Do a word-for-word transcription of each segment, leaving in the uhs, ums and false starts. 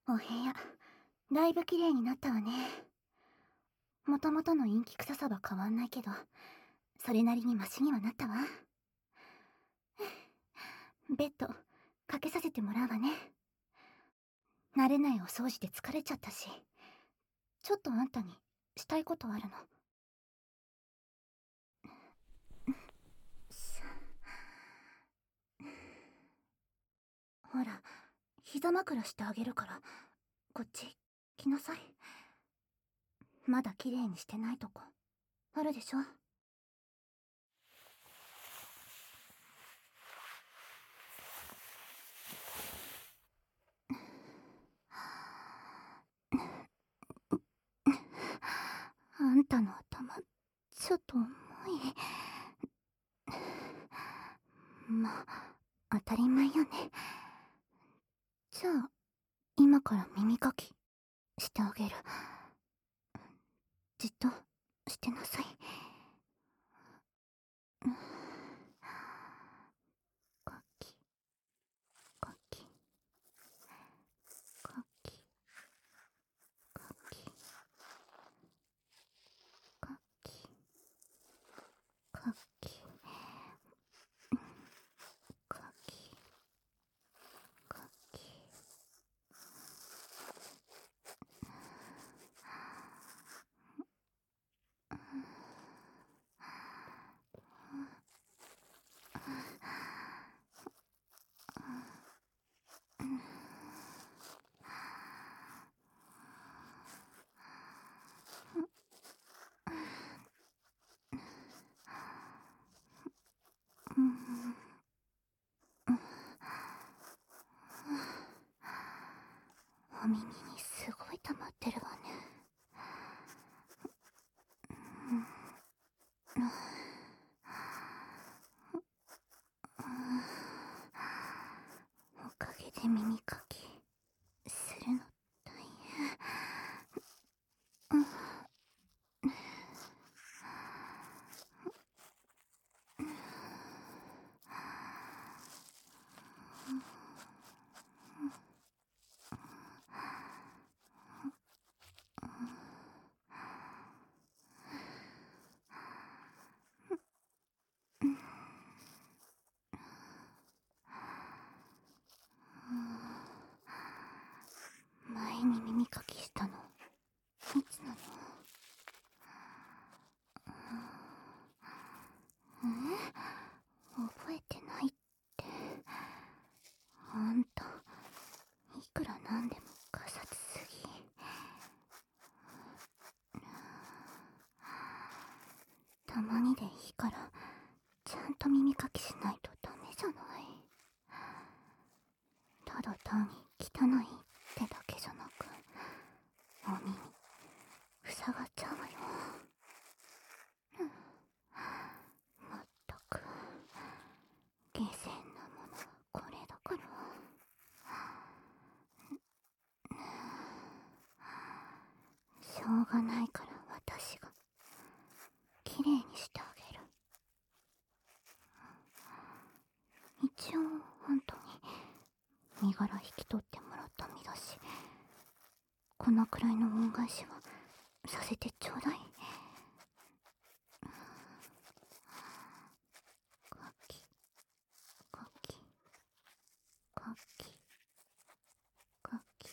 お部屋、だいぶ綺麗になったわね。もともとの陰気臭さは変わんないけど、それなりにマシにはなったわ。ベッド、かけさせてもらうわね。慣れないお掃除で疲れちゃったし、ちょっとあんたにしたいことあるの。ほら、膝枕してあげるから、こっち来なさい。まだ綺麗にしてないとこあるでしょ。あんたの頭ちょっと重い。まあ当たり前よね。じゃあ今から耳かきしてあげる。じっとしてなさい。かきかきかきかきかきかきかきかき。お耳にすごい溜まってるわね。おかげで耳かきするの大変。前に耳かきしたのいつなの？え？覚えてないって。あんたいくらなんでもガサツすぎ。たまにでいいからちゃんと耳かきしないとダメじゃない。ただ単に汚いってだけじゃなく、お耳塞がっちゃうわよ。まったく下賤なものはこれだから。しょうがないから私がきれいにしてあげる。一応あんたに身柄引き取ってもらった身だし、このくらいの恩返しはさせてちょうだい。かきかきかきかき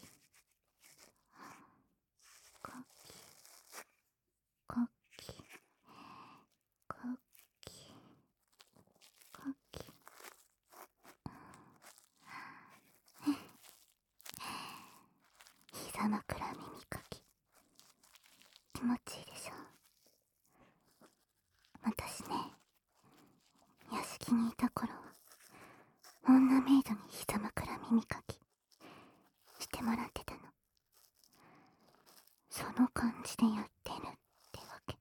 かきかきかきかき。膝枕耳かき気持ちいいでしょ。私ね、屋敷にいた頃は女メイドに膝枕耳かきしてもらってたの。その感じでやってるってわけ。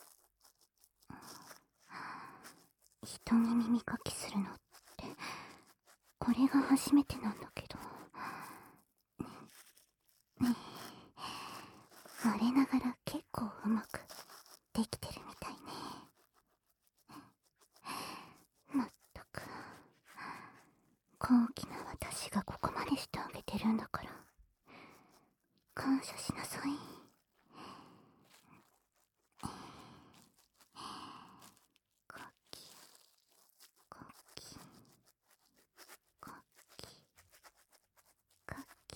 人に耳かきするのってこれが初めてなんだけど、ねえ、我ながら結構うまくできてるみたいね。まったく高貴な私がここまでしてあげてるんだから、 感謝しなさい。カキカキカキカキ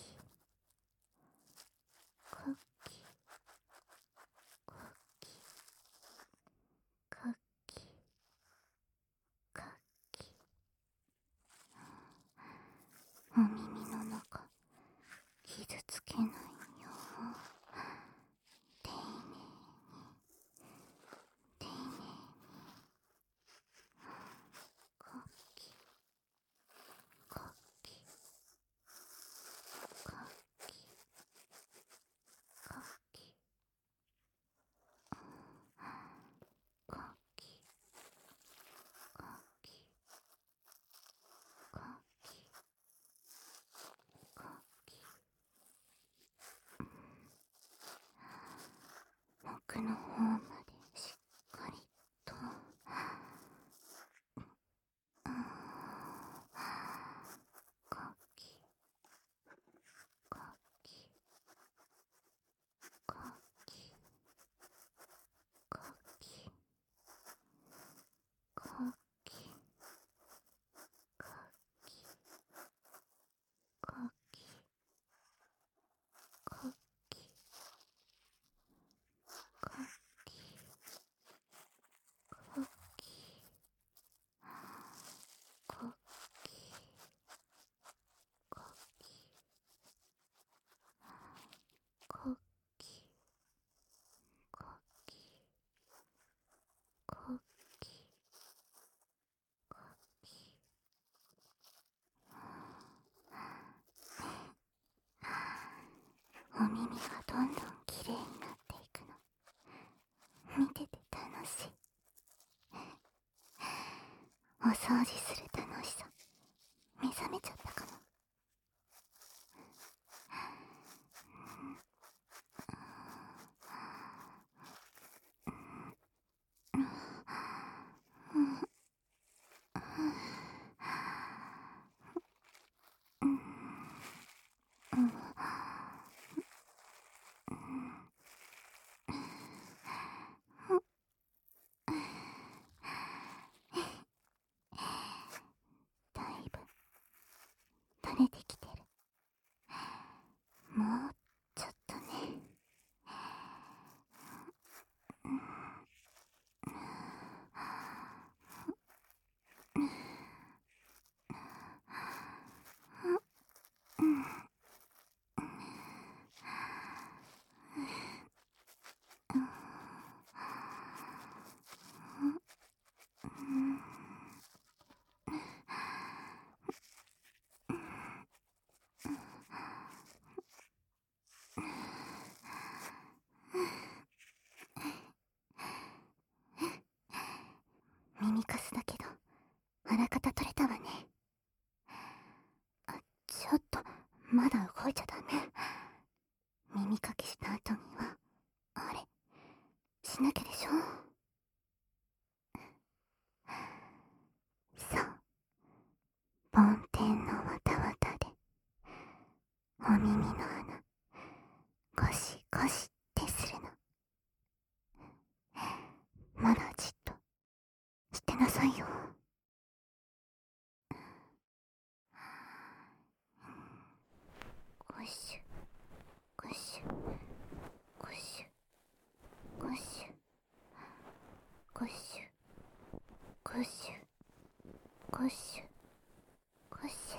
カキカキカキカキ。お耳の中傷つけないよ。丁寧に丁寧に。カキカキカキカキカキカキカキカキ。奥の方までしっかりと。カキカキカキカキカキカキカキカキカキカキカキカキカキカキカキカキ。お耳がどんどんきれいになっていくの見てて楽しい。お掃除する楽しさ目覚めちゃったかも。だいぶ垂れてきてる。もうちょっとね。耳かすだけどあらかた取れたわね。あ、ちょっとまだ動いちゃダメ。耳かきした後にはあれしなきゃでしょ。そう、梵天のわたわたでお耳の穴ゴシゴシってするの。まだじっとしてなさいよ。ゴシュゴシュゴシュゴシュゴシュゴシュゴシュゴシュ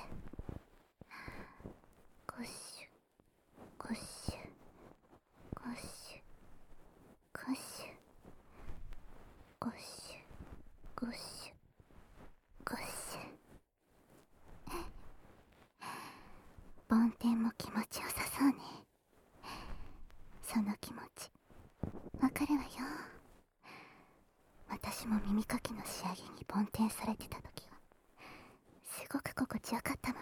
ゴシュゴシュゴシュゴシュゴシュゴシュゴシュ。梵天も気持ちよさそうね。その気持ちわかるわよ。私も耳かきの仕上げに梵天されてた時はすごく心地よかったもの。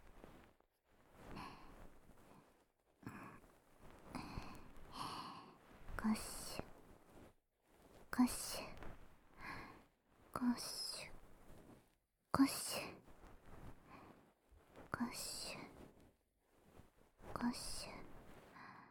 ゴシュゴシュゴシュゴシュゴシュゴシュ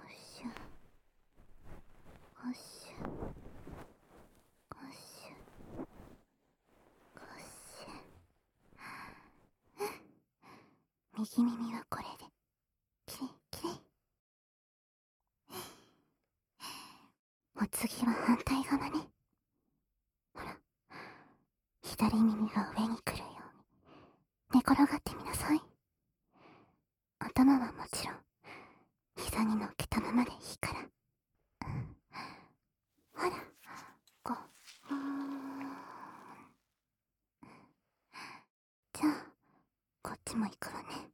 シュゴシュゴシュゴシュ。右耳はこれできれいきれい。お次は反対側ね。ほら、左耳が上に来るように寝転がってみなさい。頭はもちろん膝に乗っけたままでいいから。ほら、こう。じゃあこっちも行くわね。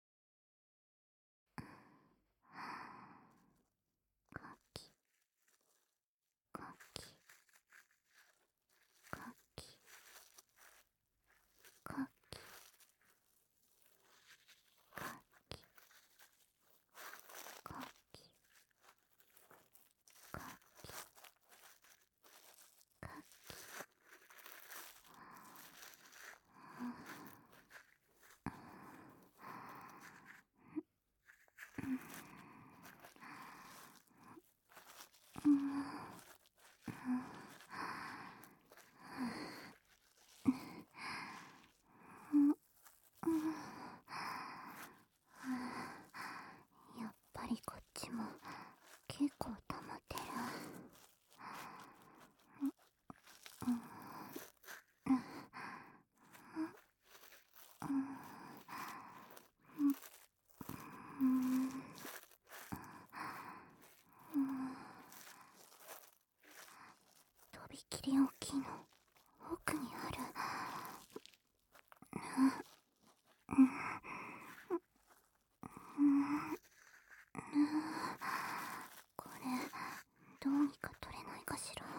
カキカキカキカキカキカキカキカやっぱりこっちも結構溜まってる。とびきり大きいの奥にある。これどうにか取れないかしら。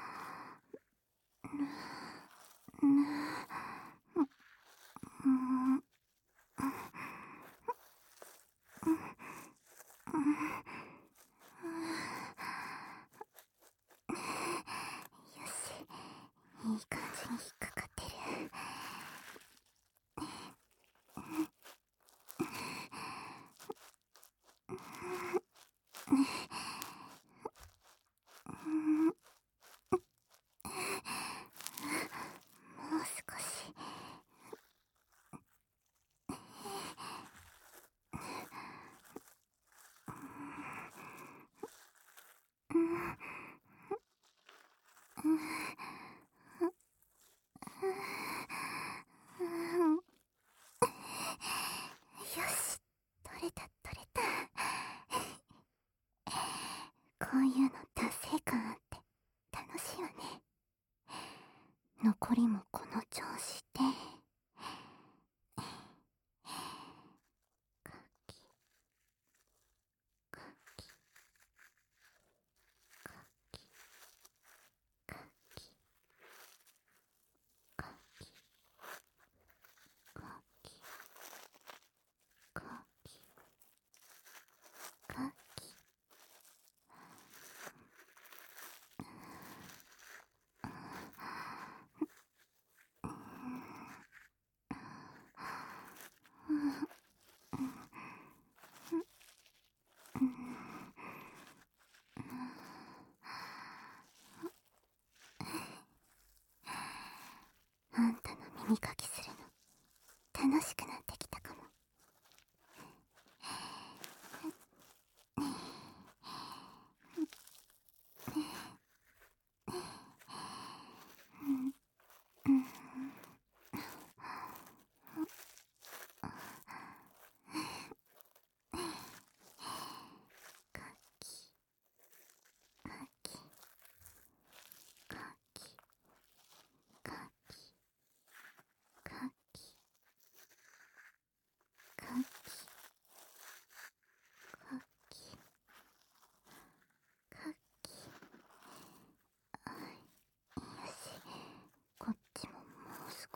よし、いい感じに引っかかってる。もう少し。よし、取れた取れた。こういうの達成感あって楽しいわね。残りもこの調子で。カキカキカキカキカキカキカキカキ。あんたの耳かきするの楽しくなってきたかも。カキカキカキカキ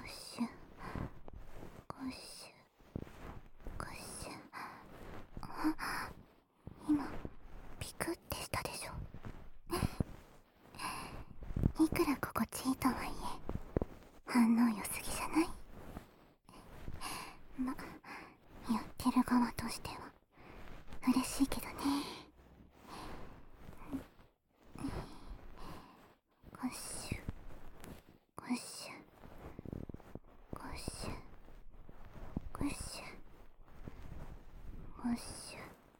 シュゴシュゴシュ。あ、今ピクってしたでしょ。いくら心地いいとはいえ反応良すぎじゃない？ま、やってる側としては嬉しいけどね。ゴシュゴシュゴシュゴシュゴシュゴシュ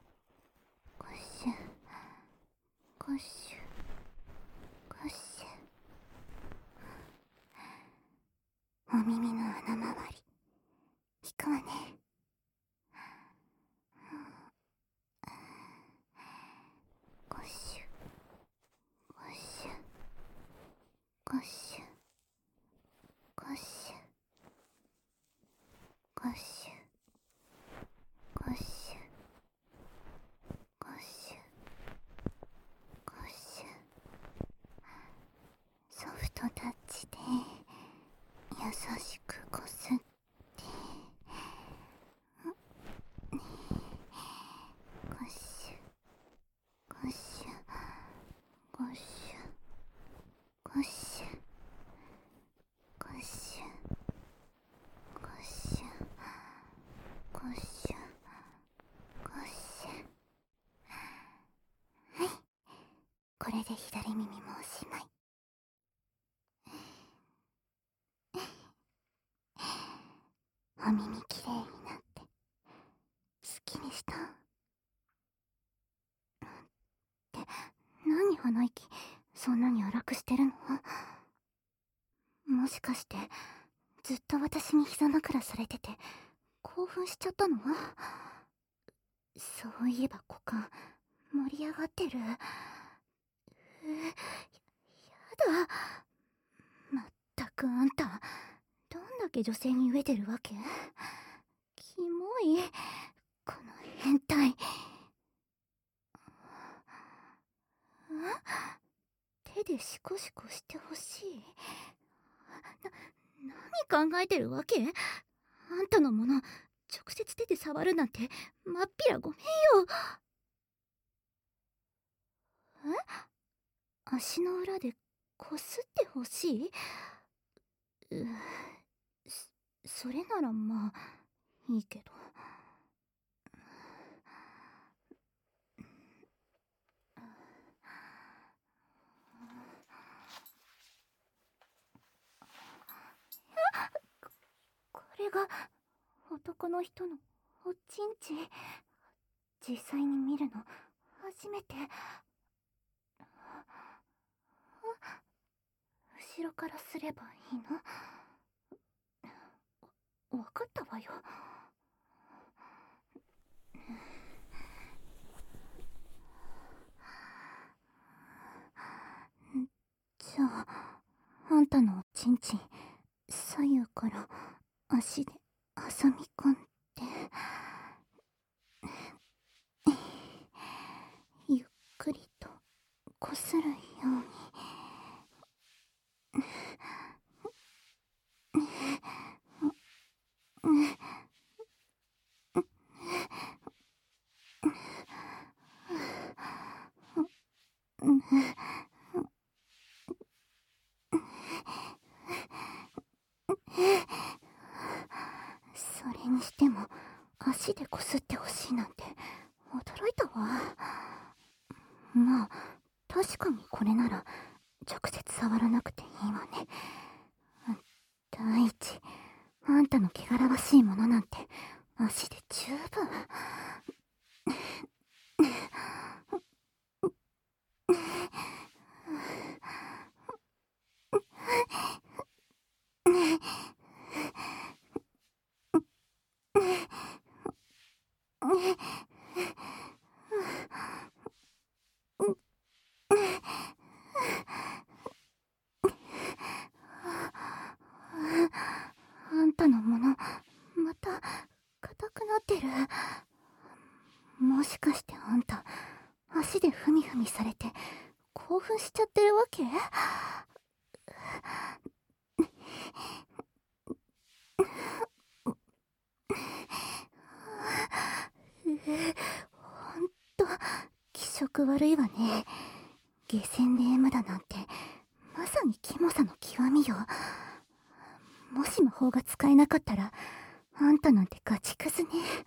ゴシュゴシュ。お耳の穴周り引くわね。ゴシュゴシュゴシュゴシュゴシュゴシュゴシュゴシュ。ソフトタッチで優しくこすって、ゴシュゴシュゴシュゴシュゴシュゴシュゴシュゴシュ。はい、これで左耳もおしまい。お耳きれいになってすっきりした？って何鼻息そんなに荒くしてるの？もしかしてずっと私に膝枕されてて興奮しちゃったの？そういえば股間盛り上がってる。うやだ。まったくあんたどんだけ女性に飢えてるわけ？キモいこの変態。ん？手でシコシコしてほしい？な、何考えてるわけ？あんたのもの直接手で触るなんてまっぴらごめんよ。え？足の裏でこすってほしい？う、そ、それならまあいいけど。これが男の人のおちんち。実際に見るの初めて。後ろからすればいいの？わかったわよ。じゃああんたのおちんちん左右から足で挟み込んでゆっくりとこするように。 それにしても足でこすってほしいなんて驚いたわ。まあ確かにこれなら直接触らなくていいわね。第一、あんたの汚らわしいものなんて足で十分。あんたのもの、また硬くなってる。もしかしてあんた、足でふみふみされて興奮しちゃってるわけ？ほんと気色悪いわね。下船で M だなんてまさにキモさの極みよ。もし魔法が使えなかったらあんたなんてガチクズね。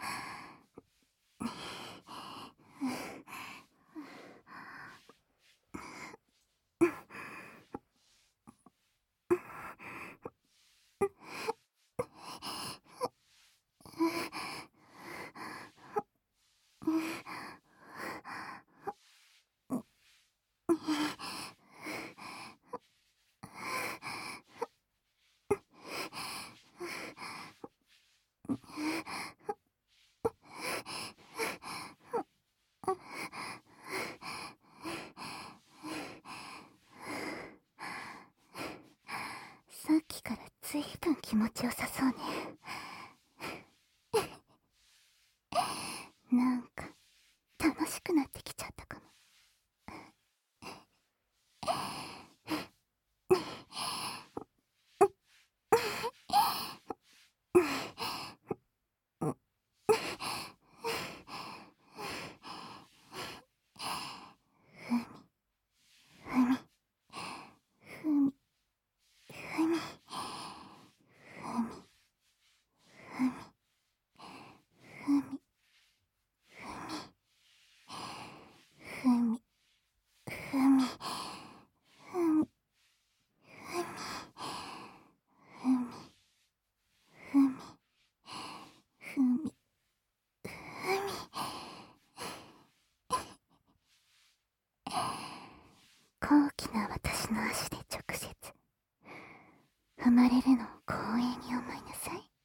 さっきからずいぶん気持ちよさそうね。なんか楽しくなってきちゃったかも。ふみ、ふみ、ふみ、ふみ、ふみ、ふみ、ふみ、ふみ、ふみ、ふみ、ふみ、ふみ、ふみ、高貴な私の足で直接踏まれるのを光栄に思いなさい。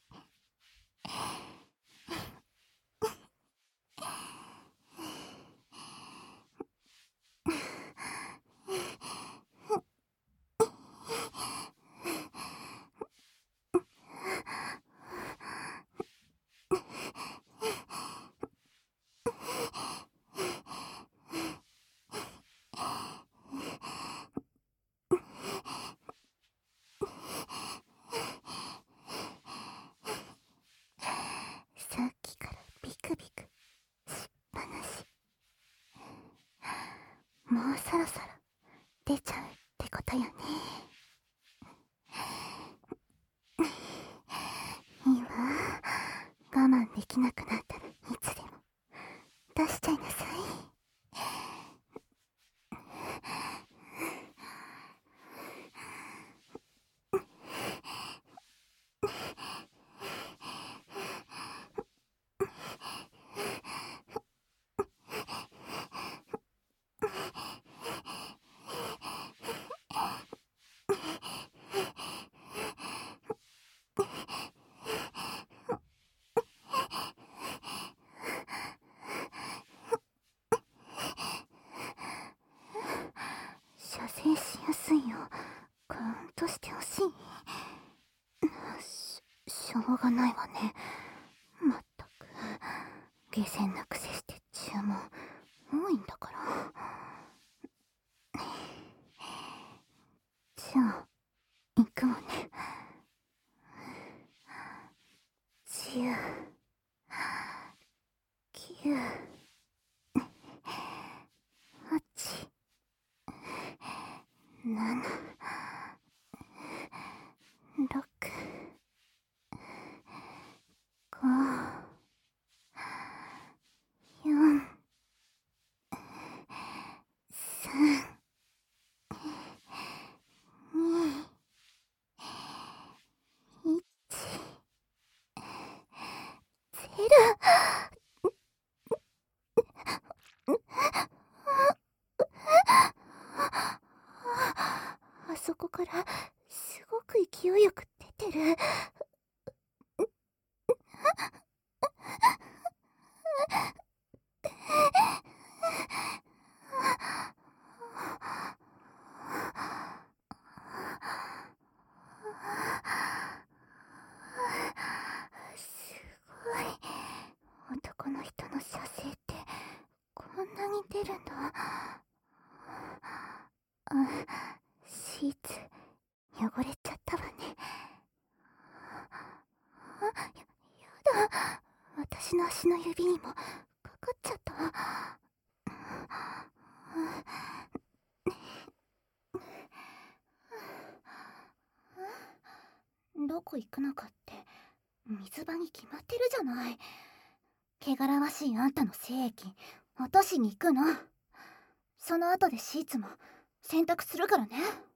さっきからビクビクしっぱなし。もうそろそろ出ちゃうってことよね。いいわ。我慢できなくなったらいつでも出しちゃいなさい。射精しやすいよ。カウントしてほしい。し、しょうがないわね。まったく下船なくせして注文多いんだから。じゃあ行くわね。じゅう、きゅう、はち、なな、ろく、 よん、さん、に、いち、ゼロ。あそこからすごく勢いよく出てる。すごい。男の人の射精ってこんなに出るんだ。あ、シーツ汚れちゃったわね。あ、や、やだ。私の足の指にもかかっちゃった。どこ行くのかって水場に決まってるじゃない。汚らわしいあんたの精液落としに行くの。その後でシーツも洗濯するからね。